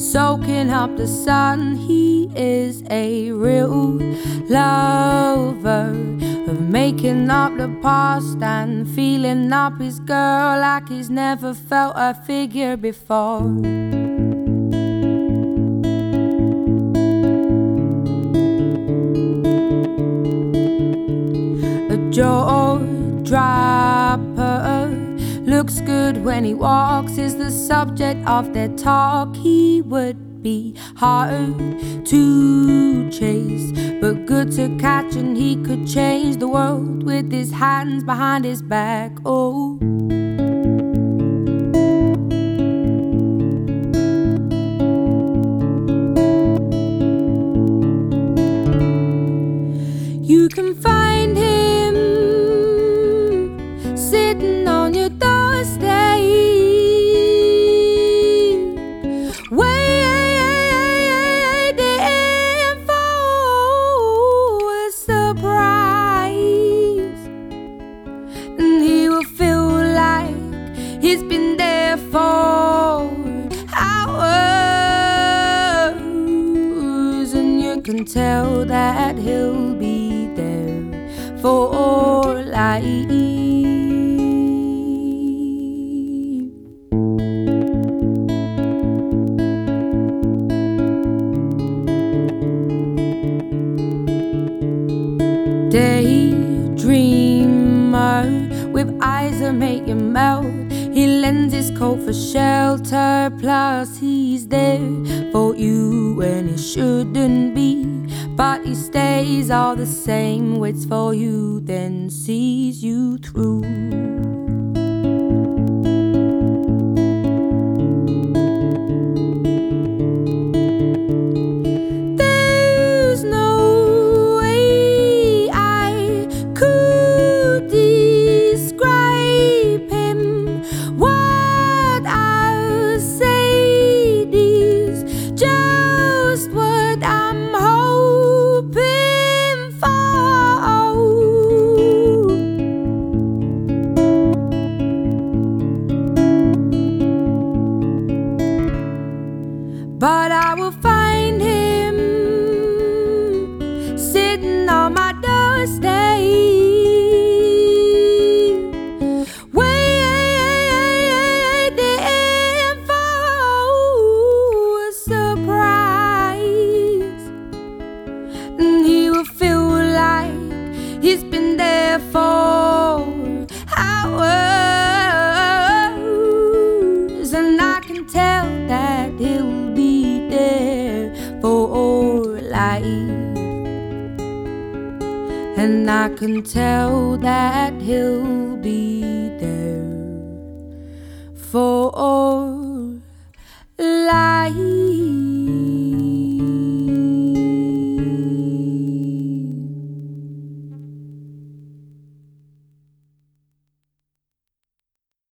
soaking up the sun. He is a real lover of making up the past and feeling up his girl like he's never felt a figure before. A jaw dropper, looks good when he walks, is the subject of their talk. He would be hard to chase, but good to catch, and he could change the world with his hands behind his back. Oh, you can find him sitting on your doorstep, waiting for a surprise. And he will feel like he's been there for hours, and you can tell that he'll be there for life. Daydreamer with eyes that make you melt. He lends his coat for shelter, plus he's there for you when he shouldn't be. But he stays all the same, waits for you, then sees you through. There's no way I could describe him. What I'll say is just what I'm hoping for. But I will find him sitting on my doorstep, waiting for a surprise. And he will feel like he's been there for hours, and I can tell that he'll be there for life. And I can tell that he'll be there for life.